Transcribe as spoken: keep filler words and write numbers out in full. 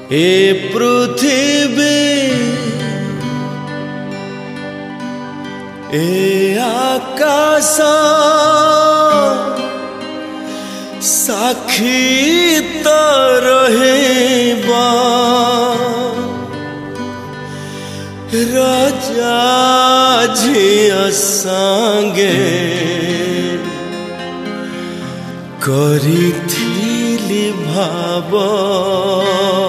ए पृथ्वी ए आकाश साक्षी तो रहिबा राजा झिया संगे करिथिली भाव।